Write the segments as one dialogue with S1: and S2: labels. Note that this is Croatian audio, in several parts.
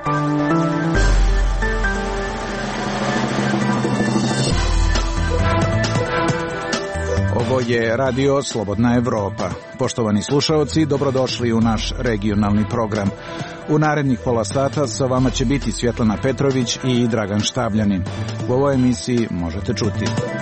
S1: Ovo je Radio Slobodna Evropa. Poštovani slušaoci, dobrodošli u naš regionalni program. U narednih pola sata sa vama će biti Svjetlana Petrović i Dragan Štavljanin. U ovoj emisiji možete čuti: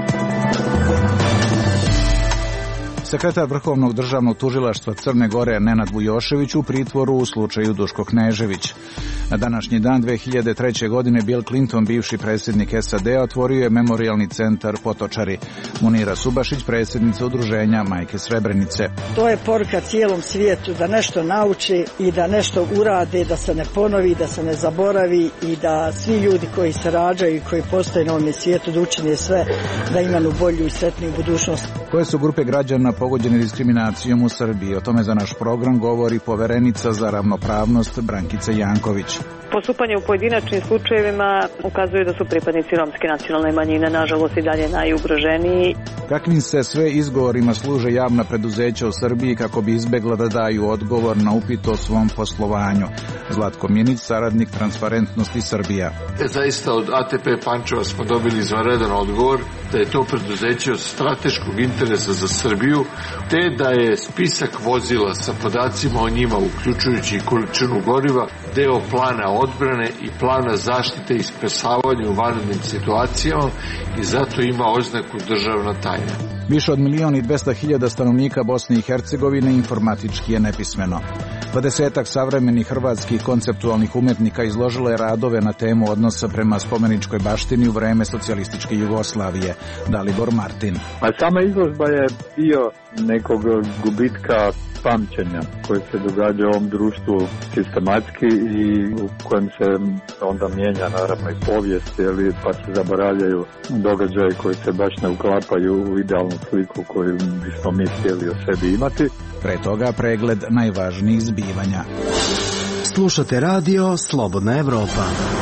S1: sekretar Vrhovnog državnog tužilaštva Crne Gore Nenad Vujošević u pritvoru u slučaju Duško Knežević. Na današnji dan 2003. godine Bill Clinton, bivši predsjednik SAD-a, otvorio je memorijalni centar Potočari. Munira Subašić, predsjednica udruženja Majke Srebrenice.
S2: To je poruka cijelom svijetu da nešto nauči i da nešto urade, da se ne ponovi, da se ne zaboravi i da svi ljudi koji se rađaju i koji postoje na ovom svijetu da učine sve da imaju bolju i sretniju budućnost.
S1: Koje su grupe građana pogođene diskriminacijom u Srbiji? O tome za naš program govori poverenica za ravnopravnost Brankica Janković.
S3: Postupanje u pojedinačnim slučajevima ukazuje da su pripadnici romske nacionalne manjine nažalost i dalje najugroženiji.
S1: Kakvim se sve izgovorima služe javna preduzeća u Srbiji kako bi izbjegla da daju odgovor na upit o svom poslovanju? Zlatko Minić, saradnik Transparentnosti Srbija.
S4: Zaista od ATP Pančeva smo dobili izvanredan odgovor da je to preduzeće od strateškog interesa za Srbiju, te da je spisak vozila sa podacima o njima, uključujući i količinu goriva, deo plana odbrane i plana zaštite i spasavanja u vanrednim situacijama i zato ima oznaku državna tajna.
S1: Više od 1.200.000 stanovnika Bosne i Hercegovine informatički je nepismeno. 20 savremenih hrvatskih konceptualnih umjetnika izložilo je radove na temu odnosa prema spomeničkoj baštini u vreme socijalističke Jugoslavije. Dalibor Martin.
S5: A sama izložba je dio nekog gubitka pamćenja koje se događa u ovom društvu sistematski i u kojem se onda mijenja naravno i povijest, pa se zaboravljaju događaje koji se baš ne uklapaju u idealnu sliku koju bismo mi htjeli o sebi imati.
S1: Pre toga pregled najvažnijih zbivanja.
S6: Slušate Radio Slobodna Evropa.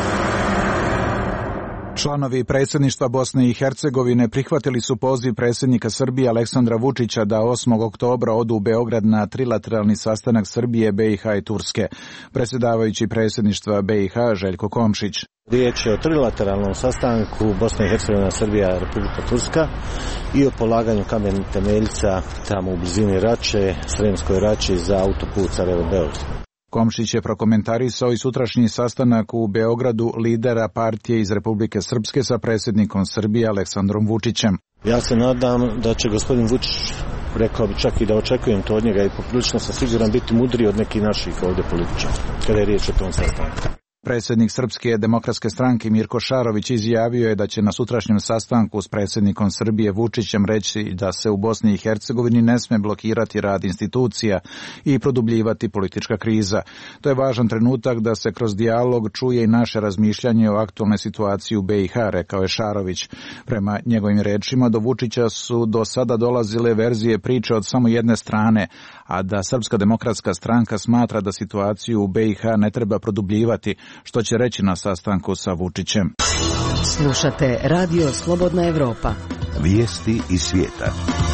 S1: Članovi predsjedništva Bosne i Hercegovine prihvatili su poziv predsjednika Srbije Aleksandra Vučića da 8. oktobra odu u Beograd na trilateralni sastanak Srbije, BiH i Turske. Predsjedavajući predsjedništva BiH Željko Komšić.
S7: Riječ je o trilateralnom sastanku Bosna i Hercegovina, Srbija, Republika Turska i o polaganju kamen temeljca tamo u blizini Rače, Sremskoj Rači za autoput Sarajevo-Beograd.
S1: Komšić je prokomentarisao i sutrašnji sastanak u Beogradu lidera partije iz Republike Srpske sa predsjednikom Srbije Aleksandrom Vučićem.
S7: Ja se nadam da će gospodin Vučić, rekao bi čak i da očekujem to od njega i poprilično sam siguran biti mudriji od nekih naših ovdje političara kada je riječ o tom sastanku.
S1: Predsjednik Srpske demokratske stranke Mirko Šarović izjavio je da će na sutrašnjem sastanku s predsjednikom Srbije Vučićem reći da se u Bosni i Hercegovini ne sme blokirati rad institucija i produbljivati politička kriza. To je važan trenutak da se kroz dijalog čuje i naše razmišljanje o aktualnoj situaciji u BiH, rekao je Šarović. Prema njegovim rečima do Vučića su do sada dolazile verzije priče od samo jedne strane, a da Srpska demokratska stranka smatra da situaciju u BiH ne treba produbljivati, što će reći na sastanku sa Vučićem.
S6: Slušate Radio Slobodna Evropa.
S8: Vijesti iz svijeta.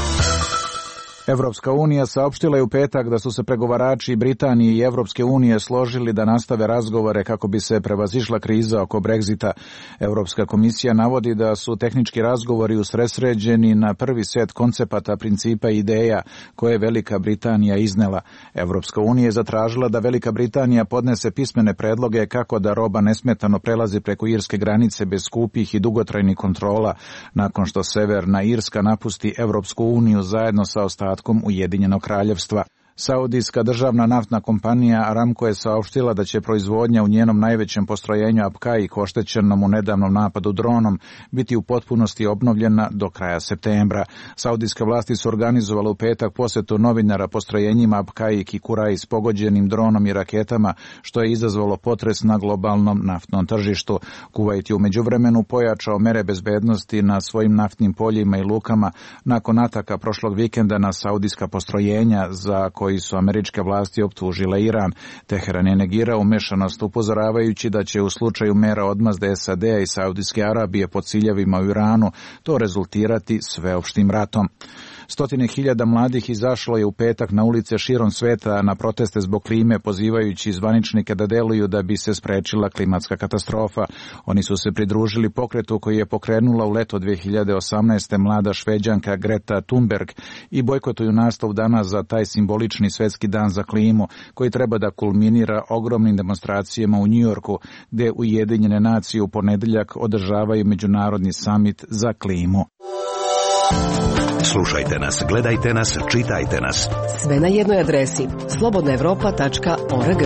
S1: Evropska unija saopštila je u petak da su se pregovarači Britanije i Evropske unije složili da nastave razgovore kako bi se prevazišla kriza oko Brexita. Europska komisija navodi da su tehnički razgovori usredsređeni na prvi set koncepata, principa i ideja koje je Velika Britanija iznela. Evropska unija je zatražila da Velika Britanija podnese pismene predloge kako da roba nesmetano prelazi preko irske granice bez skupih i dugotrajnih kontrola nakon što Severna Irska napusti Evropsku uniju zajedno sa ostatkom Ujedinjenog kraljevstva. Saudijska državna naftna kompanija Aramco je saopštila da će proizvodnja u njenom najvećem postrojenju Abqaiq, oštećenom u nedavnom napadu dronom, biti u potpunosti obnovljena do kraja septembra. Saudijske vlasti su organizovale u petak posjetu novinara postrojenjima Abqaiq i Kurais pogođenim dronom i raketama, što je izazvalo potres na globalnom naftnom tržištu. Kuvajt je u međuvremenu pojačao mere bezbednosti na svojim naftnim poljima i lukama nakon ataka prošlog vikenda na saudijska postrojenja za koji su američke vlasti optužile Iran. Teheran je negirao umešanost, upozoravajući da će u slučaju mera odmazde SAD-a i Saudijske Arabije po ciljevima u Iranu to rezultirati sveopštim ratom. Stotine hiljada mladih izašlo je u petak na ulice širom sveta na proteste zbog klime, pozivajući zvaničnike da deluju da bi se sprečila klimatska katastrofa. Oni su se pridružili pokretu koji je pokrenula u leto 2018. mlada Šveđanka Greta Thunberg i bojkotuju nastav danas za taj simbolični svetski dan za klimu, koji treba da kulminira ogromnim demonstracijama u Njujorku, gde Ujedinjene nacije u ponedeljak održavaju međunarodni samit za klimu.
S8: Slušajte nas, gledajte nas, čitajte nas.
S6: Sve na jednoj adresi slobodnaevropa.org.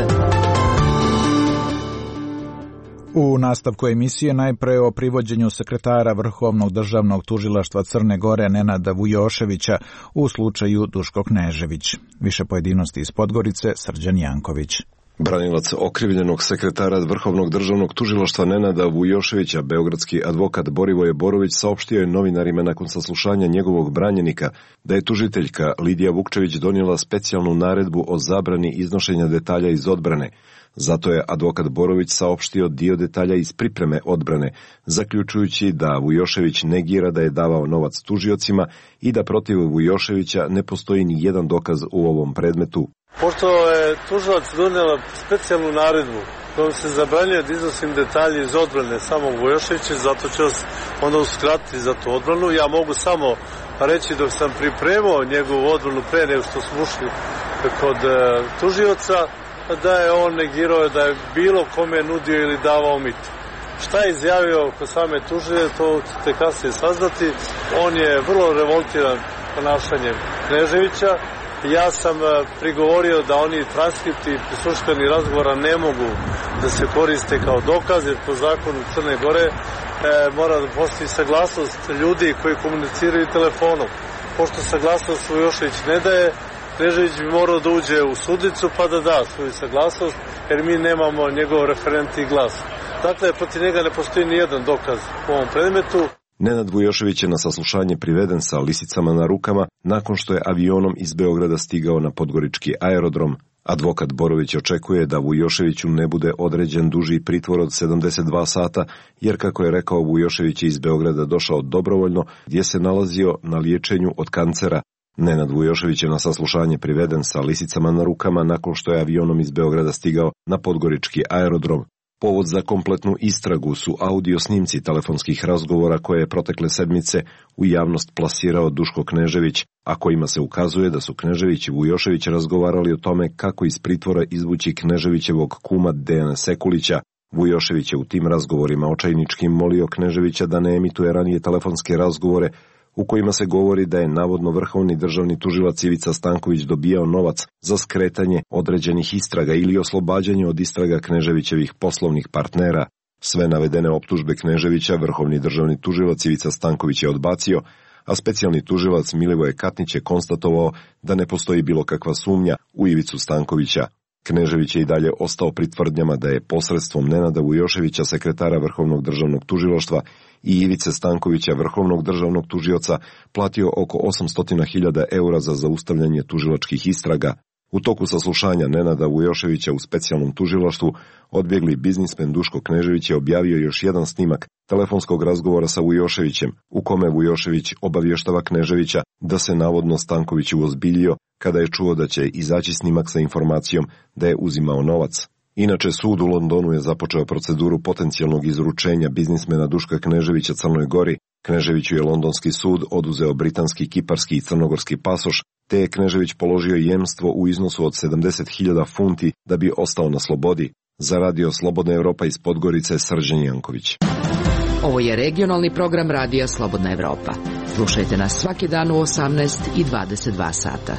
S1: U nastavku emisije najpre o privođenju sekretara Vrhovnog državnog tužilaštva Crne Gore Nenada Vujoševića u slučaju Duško Knežević. Više pojedinosti iz Podgorice, Srđan Janković.
S9: Branilac okrivljenog sekretara Vrhovnog državnog tužilaštva Nenada Vujoševića, beogradski advokat Borivoje Borović, saopštio je novinarima nakon saslušanja njegovog branjenika da je tužiteljka Lidija Vukčević donijela specijalnu naredbu o zabrani iznošenja detalja iz odbrane. Zato je advokat Borović saopštio dio detalja iz pripreme odbrane, zaključujući da Vujošević negira da je davao novac tužiocima i da protiv Vujoševića ne postoji ni jedan dokaz u ovom predmetu.
S10: Pošto je tužilac donijela specijalnu naredbu kojom se zabranjuje da iznosim detalje iz odbrane samog Vujoševića, zato ću vas onda uskratiti za tu odbranu. Ja mogu samo reći dok sam pripremao njegovu odbranu pre nego što smo ušli kod tužioca, da je on negirao da je bilo kome nudio ili davao mito. Šta je izjavio kod same tužije, to ćete kasnije saznati. On je vrlo revoltiran ponašanjem Kneževića. Ja sam prigovorio da oni transkripti i prisluškani razgovora ne mogu da se koriste kao dokaz, jer po zakonu Crne Gore mora da postoji saglasnost ljudi koji komuniciraju telefonom. Pošto saglasnost Vujošević ne daje, Knežević bi morao da uđe u sudnicu pa da da svoju saglasnost, jer mi nemamo njegov referentni glas. Dakle, protiv njega ne postoji ni jedan dokaz u ovom predmetu.
S9: Nenad Vujošević je na saslušanje priveden sa lisicama na rukama nakon što je avionom iz Beograda stigao na podgorički aerodrom. Advokat Borović očekuje da Vujoševiću ne bude određen duži pritvor od 72 sata, jer kako je rekao, Vujošević je iz Beograda došao dobrovoljno gdje se nalazio na liječenju od kancera. Nenad Vujošević je na saslušanje priveden sa lisicama na rukama nakon što je avionom iz Beograda stigao na podgorički aerodrom. Povod za kompletnu istragu su audio snimci telefonskih razgovora koje je protekle sedmice u javnost plasirao Duško Knežević, a kojima se ukazuje da su Knežević i Vujošević razgovarali o tome kako iz pritvora izvući Kneževićevog kuma Dejana Sekulića. Vujošević je u tim razgovorima očajnički molio Kneževića da ne emituje ranije telefonske razgovore u kojima se govori da je navodno vrhovni državni tužilac Ivica Stanković dobijao novac za skretanje određenih istraga ili oslobađanje od istraga Kneževićevih poslovnih partnera. Sve navedene optužbe Kneževića vrhovni državni tužilac Ivica Stanković je odbacio, a specijalni tužilac Milivoje Katnić je konstatovao da ne postoji bilo kakva sumnja u Ivicu Stankovića. Knežević je i dalje ostao pri tvrdnjama da je posredstvom Nenada Vujoševića, sekretara Vrhovnog državnog tužilaštva, i Ivice Stankovića, vrhovnog državnog tužioca, platio oko 800.000 eura za zaustavljanje tužilačkih istraga. U toku saslušanja Nenada Vujoševića u specijalnom tužilaštvu odbjegli biznismen Duško Knežević je objavio još jedan snimak telefonskog razgovora sa Vujoševićem, u kome Vujošević obavještava Kneževića da se navodno Stanković uozbiljio kada je čuo da će izaći snimak sa informacijom da je uzimao novac. Inače, sud u Londonu je započeo proceduru potencijalnog izručenja biznismena Duška Kneževića Crnoj Gori. Kneževiću je londonski sud oduzeo britanski, kiparski i crnogorski pasoš, te je Knežević položio jemstvo u iznosu od 70.000 funti da bi ostao na slobodi. Za Radio Slobodna Evropa iz Podgorice, Srđan Janković.
S11: Ovo je regionalni program Radija Slobodna Evropa. Slušajte nas svaki dan u 18 i 22 sata.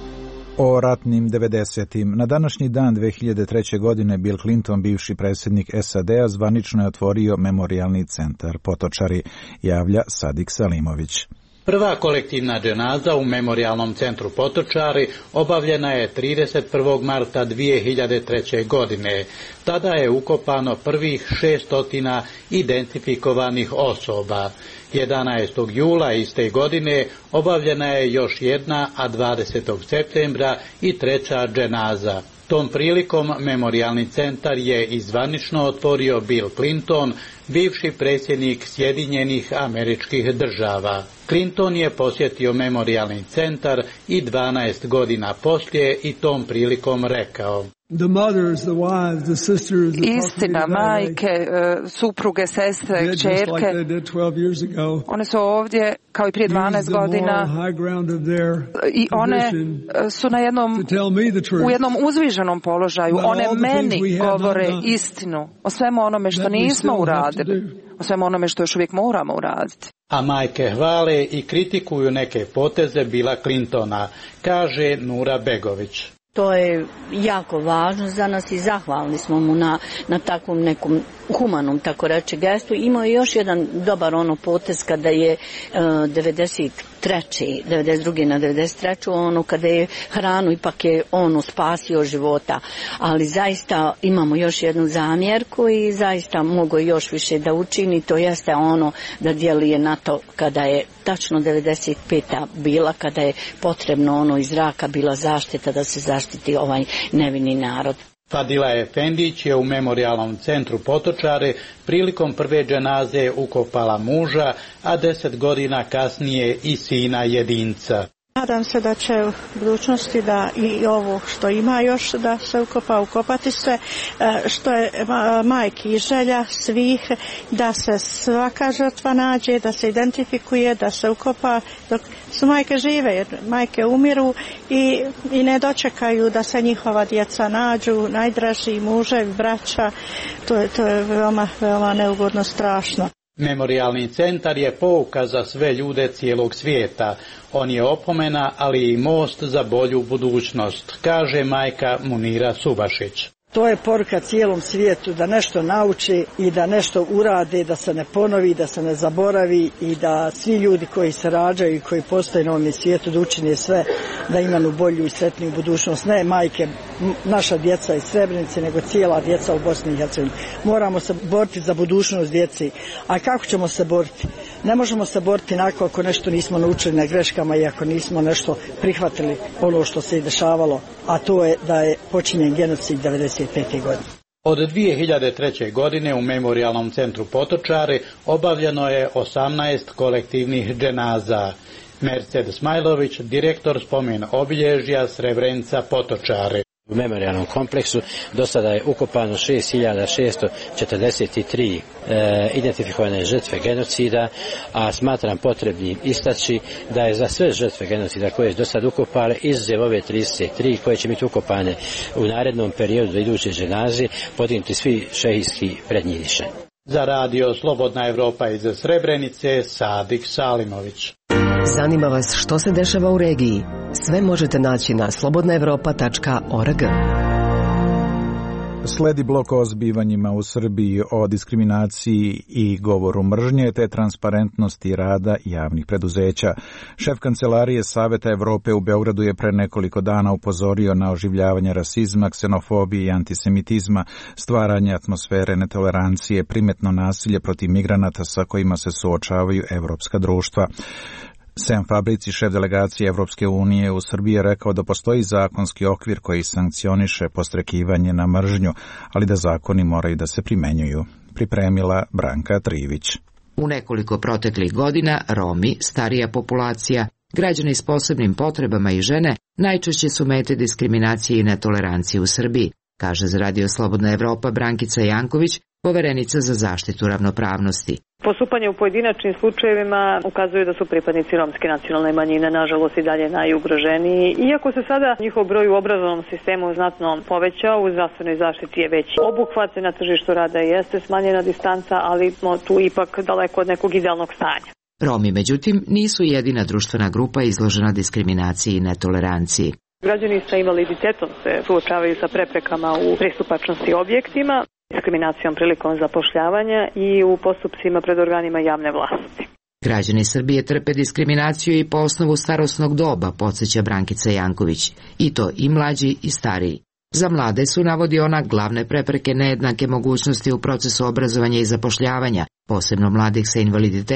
S1: O ratnim 90-im. Na današnji dan 2003. godine Bill Clinton, bivši predsjednik SAD-a, zvanično je otvorio memorijalni centar Potočari, javlja Sadik Salimović.
S12: Prva kolektivna dženaza u memorijalnom centru Potočari obavljena je 31. marta 2003. godine. Tada je ukopano prvih 600 identifikovanih osoba. 11. jula iste godine obavljena je još jedna, a 20. septembra i treća dženaza. Tom prilikom memorijalni centar je izvanično otvorio Bill Clinton, bivši predsjednik Sjedinjenih Američkih Država. Clinton je posjetio memorijalni centar i 12 godina poslije i tom prilikom rekao:
S13: Istina, majke, supruge, sestre, kćerke, one su ovdje kao i prije 12 godina i one su u jednom uzviženom položaju. One meni govore istinu o svemu onome što nismo uradili, o svemu onome što još uvijek moramo uraditi.
S12: A majke hvale i kritikuju neke poteze Billa Clintona, kaže Nura Begović.
S14: To je jako važno za nas i zahvalni smo mu na takvom nekom humanom, tako reći, gestu. Imao je još jedan dobar potez kada je 92. na 93. Kada je hranu, ipak je spasio života. Ali zaista imamo još jednu zamjerku i zaista mogu još više da učini, to jeste da djeluje na to kada je tačno 95. bila, kada je potrebno iz zraka bila zaštita da se zaštiti ovaj nevini narod.
S12: Fadila Efendić je u memorijalnom centru Potočare prilikom prve dženaze ukopala muža, a 10 godina kasnije i sina jedinca.
S15: Nadam se da će u budućnosti da i ovo što ima još da se ukopati sve, što je majki i želja svih, da se svaka žrtva nađe, da se identifikuje, da se ukopa dok su majke žive, jer majke umiru i ne dočekaju da se njihova djeca nađu, najdraži muževi, braća, to je veoma, veoma neugodno, strašno.
S12: Memorijalni centar je pouka za sve ljude cijelog svijeta. On je opomena, ali i most za bolju budućnost, kaže majka Munira Subašić.
S2: To je poruka cijelom svijetu da nešto nauči i da nešto urade, da se ne ponovi, da se ne zaboravi i da svi ljudi koji se rađaju i koji postoje na ovom svijetu da učine sve da imaju bolju i sretniju budućnost. Ne majke, naša djeca iz Srebrenice, nego cijela djeca u Bosni i Hercegovini. Moramo se boriti za budućnost djeci. A kako ćemo se boriti? Ne možemo se boriti nakon ako nešto nismo naučili na greškama i ako nismo nešto prihvatili ono što se i dešavalo, a to je da je počinjen genocid 95. godine.
S12: Od 2003. godine u memorijalnom centru Potočare obavljeno je 18 kolektivnih dženaza. Mercedes Smajlović, direktor spomen obilježja Srebrenica Potočare.
S16: U memorijalnom kompleksu do sada je ukopano 6643 identifikovane žrtve genocida, a smatram potrebnim istaći da je za sve žrtve genocida koje je do sada ukopale, izuzev ove 33 koje će biti ukopane u narednom periodu do iduće dženaze, podignuti svi šehijski prednjiviše.
S12: Za radio Slobodna Evropa iz Srebrenice, Sadik Salimović.
S6: Zanima vas što se dešava u regiji? Sve možete naći na slobodnaevropa.org.
S1: Sledi blok o zbivanjima u Srbiji, o diskriminaciji i govoru mržnje te transparentnosti rada javnih preduzeća. Šef Kancelarije Saveta Evrope u Beogradu je pre nekoliko dana upozorio na oživljavanje rasizma, ksenofobije i antisemitizma, stvaranje atmosfere netolerancije, primetno nasilje protiv migranata sa kojima se suočavaju evropska društva. Sam Fabrici, šef delegacije Evropske unije u Srbiji, je rekao da postoji zakonski okvir koji sankcioniše podstrekivanje na mržnju, ali da zakoni moraju da se primenjuju. Pripremila Branka Trivić.
S11: U nekoliko proteklih godina Romi, starija populacija, građani s posebnim potrebama i žene najčešće su mete diskriminacije i netolerancije u Srbiji, kaže za radio Slobodna Evropa Brankica Janković, poverenica za zaštitu ravnopravnosti.
S3: Postupanje u pojedinačnim slučajevima ukazuju da su pripadnici romske nacionalne manjine nažalost i dalje najugroženiji. Iako se sada njihov broj u obrazovnom sistemu znatno povećao, u zdravstvenoj zaštiti je veći obuhvat, na tržištu rada jeste smanjena distanca, ali smo tu ipak daleko od nekog idealnog stanja.
S11: Romi, međutim, nisu jedina društvena grupa izložena diskriminaciji i netoleranciji.
S3: Građani sa invaliditetom se suočavaju sa preprekama u pristupačnosti objektima, diskriminacijom prilikom zapošljavanja i u postupcima pred organima javne vlasti.
S11: Građani Srbije trpe diskriminaciju i po osnovu starosnog doba, podsjeća Brankica Janković, i to i mlađi i stariji. Za mlade su, navodi ona, glavne prepreke nejednake mogućnosti u procesu obrazovanja i zapošljavanja, posebno mladih sa invaliditetom,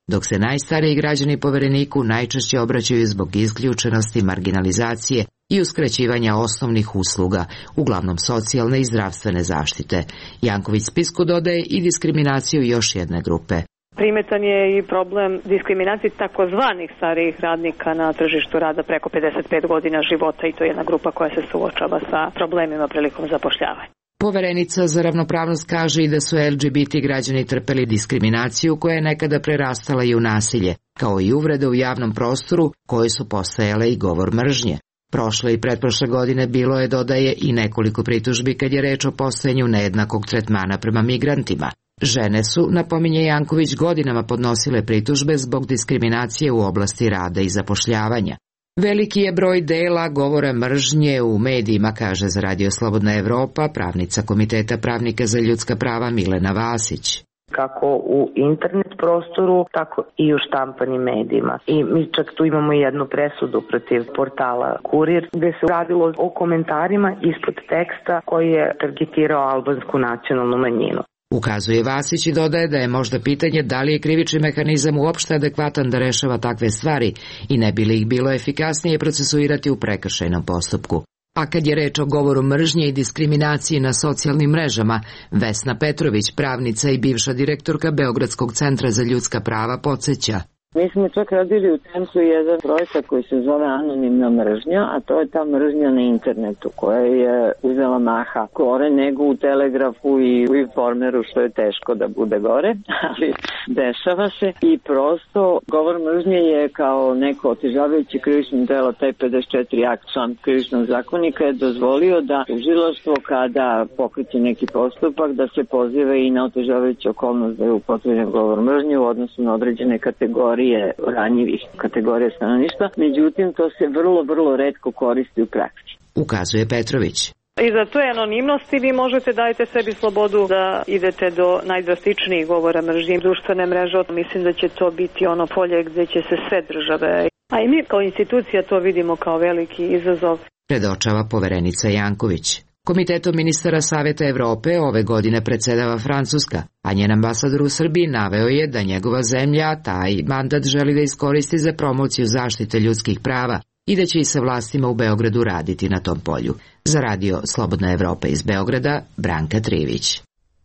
S11: dok se najstariji građani Povereniku najčešće obraćaju zbog isključenosti, marginalizacije i uskraćivanja osnovnih usluga, uglavnom socijalne i zdravstvene zaštite. Janković spisku dodaje i diskriminaciju još jedne grupe.
S3: Primetan je i problem diskriminacije takozvanih starijih radnika na tržištu rada preko 55 godina života i to je jedna grupa koja se suočava sa problemima prilikom zapošljavanja.
S11: Poverenica za ravnopravnost kaže i da su LGBT građani trpeli diskriminaciju koja je nekada prerastala i u nasilje, kao i uvrede u javnom prostoru koje su postajale i govor mržnje. Prošle i pretprošle godine bilo je, dodaje, i nekoliko pritužbi kad je reč o postojanju nejednakog tretmana prema migrantima. Žene su, napominje Janković, godinama podnosile pritužbe zbog diskriminacije u oblasti rada i zapošljavanja. Veliki je broj dela govora mržnje u medijima, kaže za Radio Slobodna Evropa pravnica Komiteta pravnika za ljudska prava Milena Vasić.
S17: Kako u internet prostoru, tako i u štampanim medijima. I mi čak tu imamo jednu presudu protiv portala Kurir, gde se radilo o komentarima ispod teksta koji je targetirao albansku nacionalnu manjinu.
S11: Ukazuje Vasić i dodaje da je možda pitanje da li je krivični mehanizam uopšte adekvatan da rešava takve stvari i ne bi li ih bilo efikasnije procesuirati u prekršajnom postupku. A kad je reč o govoru mržnje i diskriminaciji na socijalnim mrežama, Vesna Petrović, pravnica i bivša direktorka Beogradskog centra za ljudska prava, podsjeća.
S18: Mi smo čak radili u centru jedan projekat koji se zove Anonimna mržnja, a to je ta mržnja na internetu koja je uzela maha gore nego u Telegrafu i u Informeru, što je teško da bude gore, ali dešava se i prosto govor mržnje je kao neko otežavajuće krivično delo, taj 54 akt član krivičnog zakonika je dozvolio da tužilaštvo kada pokreće neki postupak da se poziva i na otežavajuću okolnost da je upotrebljen govor mržnje u odnosu na određene kategorije ranjivih kategorija stanovništva, međutim to se vrlo retko koristi u praksi.
S11: Ukazuje Petrović.
S3: I za to je anonimnost i vi možete dajete sebi slobodu da idete do najdrastičnijih govora mržnje društvene mreže. Mislim da će to biti ono polje gdje će se sve države, a i mi kao institucija to vidimo kao veliki izazov.
S11: Predočava poverenica Janković. Komitetom ministara Saveta Evrope ove godine predsedava Francuska, a njen ambasador u Srbiji naveo je da njegova zemlja taj mandat želi da iskoristi za promociju zaštite ljudskih prava i da će i sa vlastima u Beogradu raditi na tom polju. Za Radio Slobodna Evropa iz Beograda, Branka Trivić.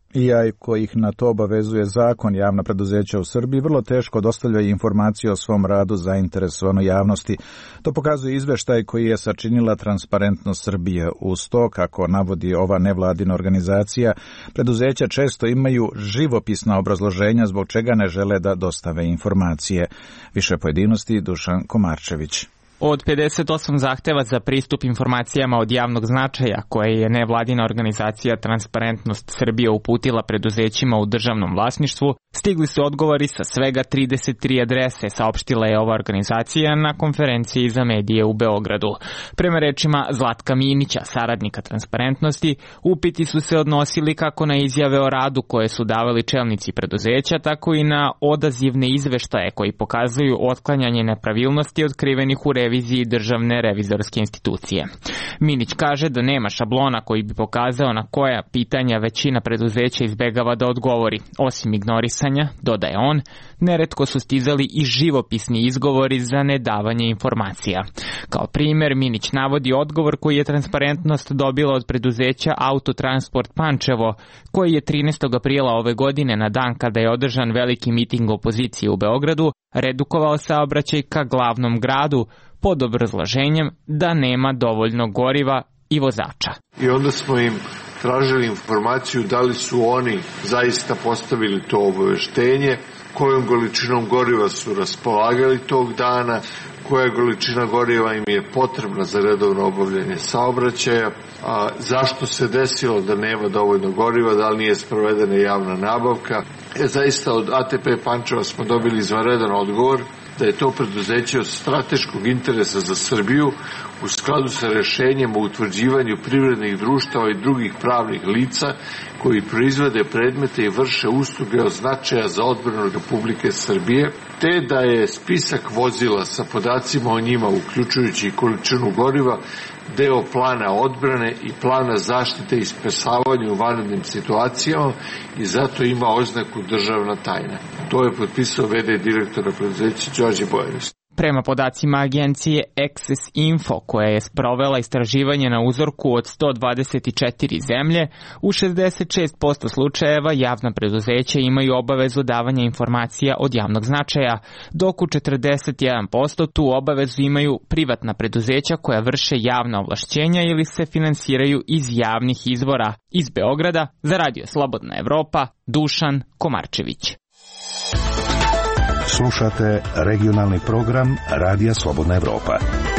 S1: Iako ih na to obavezuje zakon, javna preduzeća u Srbiji vrlo teško dostavljaju informacije o svom radu zainteresovanoj javnosti. To pokazuje izveštaj koji je sačinila Transparentnost Srbije. Uz to, kako navodi ova nevladina organizacija, preduzeća često imaju živopisna obrazloženja zbog čega ne žele da dostave informacije. Više pojedinosti Dušan Komarčević.
S19: Od 58 zahteva za pristup informacijama od javnog značaja koje je nevladina organizacija Transparentnost Srbije uputila preduzećima u državnom vlasništvu, stigli su odgovori sa svega 33 adrese, saopštila je ova organizacija na konferenciji za medije u Beogradu. Prema rečima Zlatka Minića, saradnika Transparentnosti, upiti su se odnosili kako na izjave o radu koje su davali čelnici preduzeća, tako i na odazivne izveštaje koji pokazuju otklanjanje nepravilnosti otkrivenih u reviziji Državne revizorske institucije. Minić kaže da nema šablona koji bi pokazao na koja pitanja većina preduzeća izbegava da odgovori. Osim ignorisanja, dodaje on, neretko su stizali i živopisni izgovori za nedavanje informacija. Kao primjer, Minić navodi odgovor koji je Transparentnost dobila od preduzeća Autotransport Pančevo, koji je 13. aprila ove godine, na dan kada je održan veliki miting opozicije u Beogradu, redukovao saobraćaj ka glavnom gradu pod obrazloženjem da nema dovoljno goriva i vozača.
S4: I onda smo im tražili informaciju da li su oni zaista postavili to obaveštenje, kojom količinom goriva su raspolagali tog dana, koja količina goriva im je potrebna za redovno obavljanje saobraćaja, zašto se desilo da nema dovoljno goriva, da li nije sprovedena javna nabavka. Zaista od ATP Pančeva smo dobili izvanredan odgovor da je to preduzeće od strateškog interesa za Srbiju, u skladu sa rešenjem o utvrđivanju privrednih društava i drugih pravnih lica koji proizvode predmete i vrše usluge od značaja za odbranu Republike Srbije, te da je spisak vozila sa podacima o njima, uključujući i količinu goriva, deo plana odbrane i plana zaštite i spasavanja u vanrednim situacijama i zato ima oznaku državna tajna. To je potpisao v.d. direktora preduzeća Đorđe Bojanić.
S19: Prema podacima agencije Access Info, koja je sprovela istraživanje na uzorku od 124 zemlje, u 66% slučajeva javna preduzeća imaju obavezu davanja informacija od javnog značaja, dok u 41% tu obavezu imaju privatna preduzeća koja vrše javna ovlašćenja ili se finansiraju iz javnih izvora. Iz Beograda, za Radio Slobodna Evropa, Dušan Komarčević.
S8: Slušate regionalni program Radija Slobodna Evropa.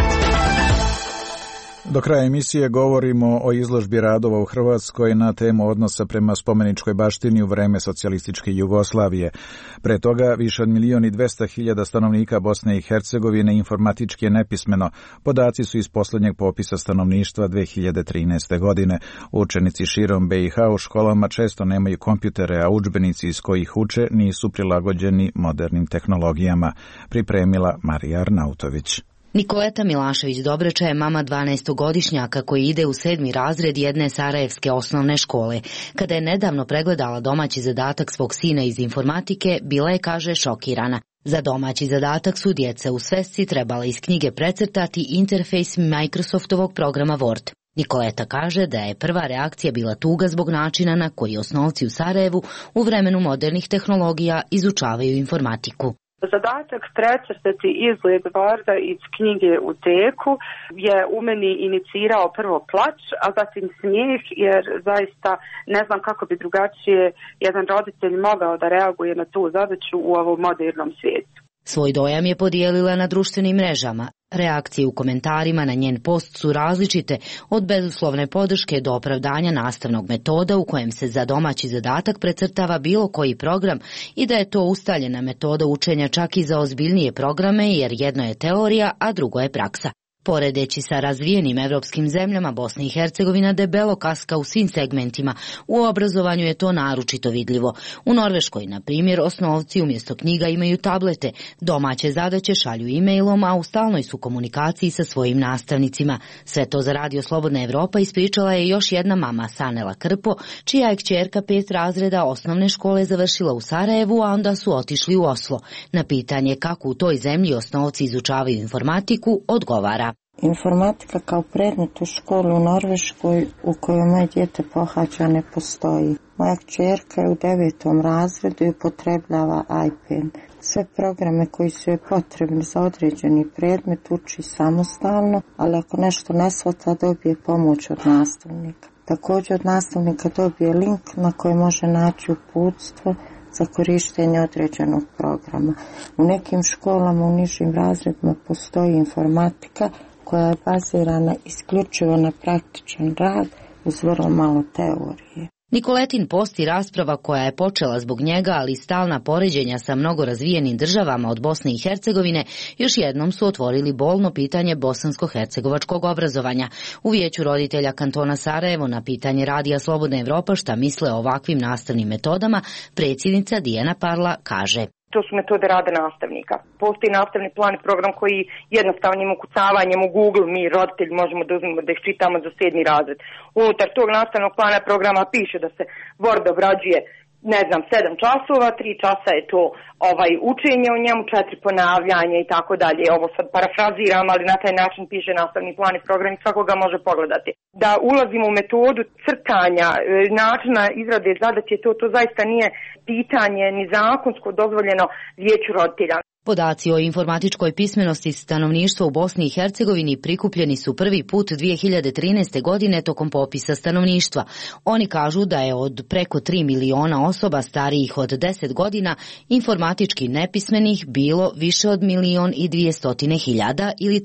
S1: Do kraja emisije govorimo o izložbi radova u Hrvatskoj na temu odnosa prema spomeničkoj baštini u vreme socijalističke Jugoslavije. Pre toga više od 1.200.000 stanovnika Bosne i Hercegovine informatički je nepismeno. Podaci su iz posljednjeg popisa stanovništva 2013. godine. Učenici širom BiH u školama često nemaju kompjutere, a udžbenici iz kojih uče nisu prilagođeni modernim tehnologijama. Pripremila Marija Arnautović.
S20: Nikoleta Milašević-Dobreča je mama 12-godišnjaka koji ide u 7. razred jedne sarajevske osnovne škole. Kada je nedavno pregledala domaći zadatak svog sina iz informatike, bila je, kaže, šokirana. Za domaći zadatak su djeca u svesci trebala iz knjige precrtati interfejs Microsoftovog programa Word. Nikoleta kaže da je prva reakcija bila tuga zbog načina na koji osnovci u Sarajevu u vremenu modernih tehnologija izučavaju informatiku.
S21: Zadatak precrtati izgled Worda iz knjige u teku je u meni inicirao prvo plać, a zatim smijeh, jer zaista ne znam kako bi drugačije jedan roditelj mogao da reaguje na tu zadaću u ovom modernom svijetu.
S20: Svoj dojam je podijelila na društvenim mrežama. Reakcije u komentarima na njen post su različite, od bezuslovne podrške do opravdanja nastavnog metoda u kojem se za domaći zadatak precrtava bilo koji program i da je to ustaljena metoda učenja čak i za ozbiljnije programe, jer jedno je teorija, a drugo je praksa. Poredeći sa razvijenim evropskim zemljama, Bosna i Hercegovina debelo kaska u svim segmentima. U obrazovanju je to naročito vidljivo. U Norveškoj, na primjer, osnovci umjesto knjiga imaju tablete, domaće zadaće šalju e-mailom, a u stalnoj su komunikaciji sa svojim nastavnicima. Sve to za Radio Slobodna Evropa ispričala je još jedna mama, Sanela Krpo, čija je kćerka 5 razreda osnovne škole završila u Sarajevu, a onda su otišli u Oslo. Na pitanje kako u toj zemlji osnovci izučavaju informatiku, odgovara.
S22: Informatika kao predmet u školi u Norveškoj u kojoj moje dijete pohađa ne postoji. Moja kćerka je u 9. razredu i upotrebljava iPad. Sve programe koji su joj potrebni za određeni predmet uči samostalno, ali ako nešto ne shvata dobije pomoć od nastavnika. Također od nastavnika dobije link na koji može naći uputstvo za korištenje određenog programa. U nekim školama u nižim razredima postoji informatika koja je bazirana isključivo na praktičan rad uz vrlo malo teorije.
S20: Nikoletin post i rasprava koja je počela zbog njega, ali i stalna poređenja sa mnogo razvijenim državama od Bosne i Hercegovine, još jednom su otvorili bolno pitanje bosansko-hercegovačkog obrazovanja. U Vijeću roditelja kantona Sarajevo na pitanje Radija Slobodna Evropa šta misle o ovakvim nastavnim metodama, predsjednica Dijana Parla kaže:
S23: To su metode rada nastavnika. Postoji nastavni plan i program koji jednostavnim ukucavanjem u Google mi roditelji možemo da uzmemo da ih čitamo za 7. razred. Unutar tog nastavnog plana programa piše da se Word obrađuje 7 časova, 3 časa je to učenje o njemu, 4 ponavljanja i tako dalje. Ovo sad parafraziram, ali na taj način piše nastavni plan i program i svako ga može pogledati. Da ulazimo u metodu crtanja, načina izrade zadaće, to zaista nije pitanje ni zakonsko dozvoljeno Vijeću roditelja.
S20: Podaci o informatičkoj pismenosti stanovništva u Bosni i Hercegovini prikupljeni su prvi put 2013. godine tokom popisa stanovništva. Oni kažu da je od preko 3 miliona osoba starijih od 10 godina informatički nepismenih bilo više od 1.200.000 ili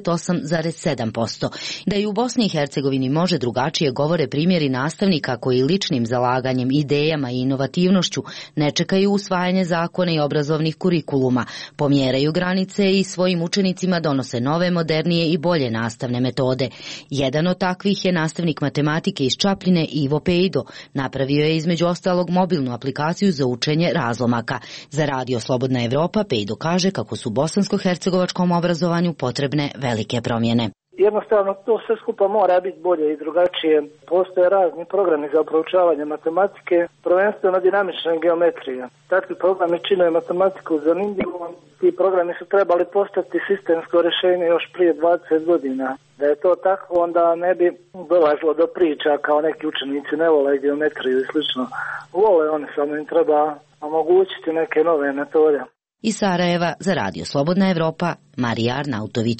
S20: 38,7%. Da i u Bosni i Hercegovini može drugačije govore primjeri nastavnika koji ličnim zalaganjem, idejama i inovativnošću ne čekaju usvajanje zakona i obrazovnih kurikuluma. Pomjeraju granice i svojim učenicima donose nove, modernije i bolje nastavne metode. Jedan od takvih je nastavnik matematike iz Čapljine Ivo Pejdo. Napravio je između ostalog mobilnu aplikaciju za učenje razlomaka. Za Radio Slobodna Evropa Pejdo kaže kako su bosansko-hercegovačkom obrazovanju potrebne velike promjene.
S5: Jednostavno to sve skupa mora biti bolje i drugačije. Postoje razni programi za proučavanje matematike, prvenstveno dinamične geometrije. Takvi programi čine matematiku zanimljivom. Ti programi su trebali postati sistemsko rješenje još prije 20 godina. Da je to tako, onda ne bi dolazilo do priča kao neki učenici ne vole geometriju i slično. Vole oni, samo im treba omogućiti neke nove metode.
S20: Iz Sarajeva za Radio Slobodna Evropa, Marija Arnautović.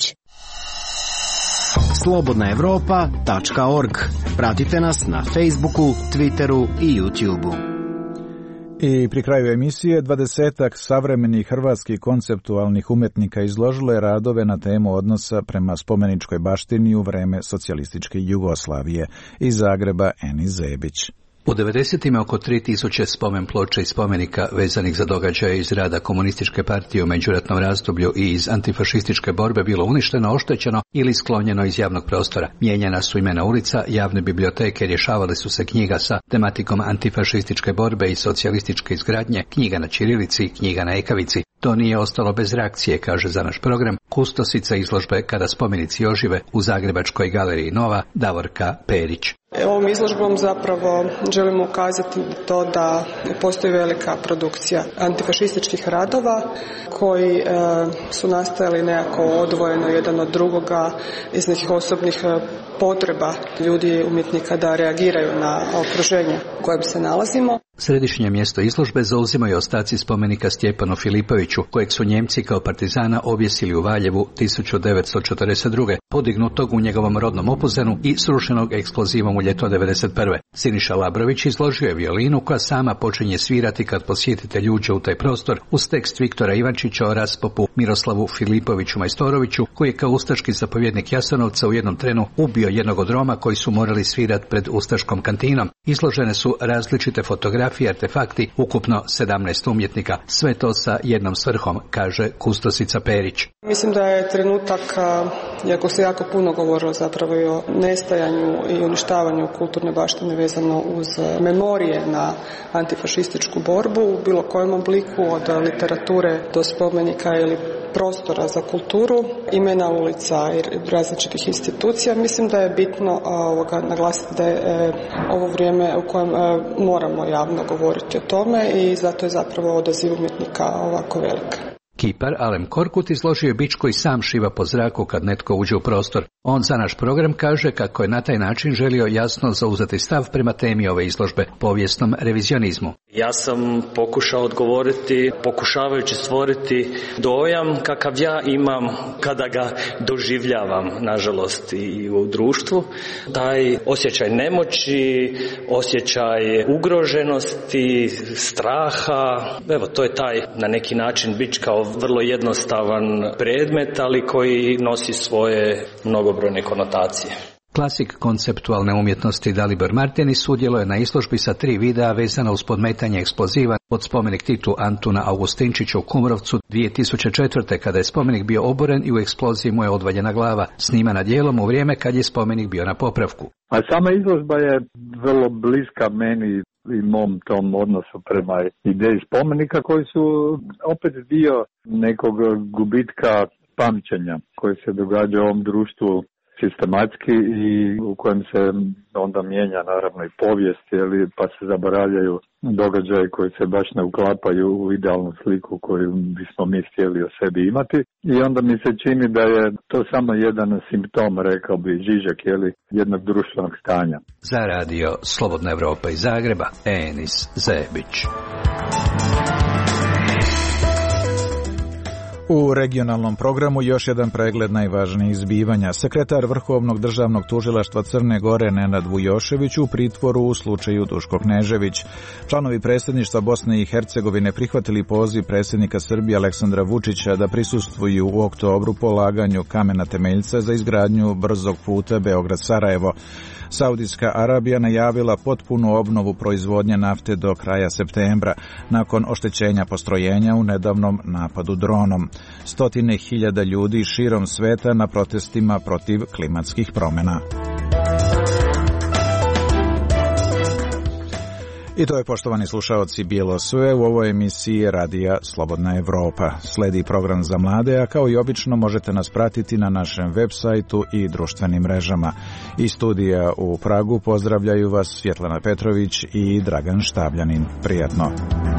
S7: slobodnaevropa.org. Pratite nas na Facebooku, Twitteru i YouTubeu.
S1: I pri kraju emisije 20 savremenih hrvatskih konceptualnih umjetnika izložilo je radove na temu odnosa prema spomeničkoj baštini u vreme socijalističke Jugoslavije. Iz Zagreba Eni Zebić.
S10: U 90-ima oko 3000 spomen ploča i spomenika vezanih za događaje iz rada komunističke partije u međuratnom razdoblju i iz antifašističke borbe bilo uništeno, oštećeno ili sklonjeno iz javnog prostora. Mijenjana su imena ulica, javne biblioteke, rješavale su se knjiga sa tematikom antifašističke borbe i socijalističke izgradnje, knjiga na ćirilici, knjiga na ekavici. To nije ostalo bez reakcije, kaže za naš program kustosica izložbe Kada spomenici ožive u Zagrebačkoj galeriji Nova, Davorka Perić.
S24: Ovom izložbom zapravo želimo ukazati to da postoji velika produkcija antifašističkih radova koji su nastajali nekako odvojeno jedan od drugoga iz nekih osobnih potreba ljudi, umjetnika da reagiraju na okruženje u kojem se nalazimo.
S10: Središnje mjesto izložbe zauzimaju ostaci spomenika Stjepanu Filipoviću, kojeg su Njemci kao partizana objesili u Valjevu 1942. podignutog u njegovom rodnom Opuzenu i srušenog eksplozivom u ljeto 1991. Siniša Labrović izložio je violinu koja sama počinje svirati kad posjetitelj uđe u taj prostor uz tekst Viktora Ivančića o raspopu Miroslavu Filipoviću Majstoroviću, koji je kao ustaški zapovjednik Jasenovca u jednom trenu ubio jednog od Roma koji su morali svirati pred ustaškom kantinom. Izložene su različite fotografije, artefakti, ukupno 17 umjetnika, sve to sa jednom svrhom, kaže kustosica Perić.
S24: Mislim da je trenutak, iako se jako puno govorilo zapravo i o nestajanju i uništavanju kulturne baštine vezano uz memorije na antifašističku borbu u bilo kojem obliku, od literature do spomenika ili prostora za kulturu, imena ulica i različitih institucija. Mislim da je bitno naglasiti da je ovo vrijeme u kojem moramo javno govoriti o tome i zato je zapravo odaziv umjetnika ovako velik.
S10: Kipar Alem Korkut izložio je bič koji sam šiva po zraku kad netko uđe u prostor. On za naš program kaže kako je na taj način želio jasno zauzeti stav prema temi ove izložbe, povijesnom revizionizmu.
S25: Ja sam pokušao odgovoriti, pokušavajući stvoriti dojam kakav ja imam kada ga doživljavam, nažalost, i u društvu. Taj osjećaj nemoći, osjećaj ugroženosti, straha, evo, to je taj na neki način bič kao vrlo jednostavan predmet, ali koji nosi svoje mnogobrojne konotacije.
S10: Klasik konceptualne umjetnosti Dalibor Martini sudjeluje na izložbi sa 3 videa vezana uz podmetanje eksploziva pod spomenik Titu Antuna Augustinčića u Kumrovcu 2004. kada je spomenik bio oboren i u eksploziji mu je odvaljena glava, snimana dijelom u vrijeme kad je spomenik bio na popravku.
S26: A sama izložba je vrlo bliska meni i mom tom odnosu prema ideji spomenika koji su opet dio nekog gubitka pamćenja koji se događa u ovom društvu sistematski i u kojem se onda mijenja naravno i povijest, pa se zaboravljaju događaji koji se baš ne uklapaju u idealnu sliku koju bismo mi htjeli o sebi imati. I onda mi se čini da je to samo jedan simptom, rekao bi, žižak jednog društvenog stanja.
S10: Za radio Slobodna Evropa iz Zagreba, Enis Zebić.
S1: U regionalnom programu još jedan pregled najvažnijih zbivanja. Sekretar Vrhovnog državnog tužilaštva Crne Gore Nenad Vujošević u pritvoru u slučaju Duško Knežević. Članovi predsjedništva Bosne i Hercegovine prihvatili poziv predsjednika Srbije Aleksandra Vučića da prisustvuju u oktobru polaganju kamena temeljca za izgradnju brzog puta Beograd-Sarajevo. Saudijska Arabija najavila potpunu obnovu proizvodnje nafte do kraja septembra, nakon oštećenja postrojenja u nedavnom napadu dronom. Stotine hiljada ljudi širom sveta na protestima protiv klimatskih promjena. I to je, poštovani slušaoci, bilo sve u ovoj emisiji Radija Slobodna Evropa. Sledi program za mlade, a kao i obično možete nas pratiti na našem web sajtu i društvenim mrežama. Iz studija u Pragu pozdravljaju vas Svjetlana Petrović i Dragan Štabljanin. Prijatno!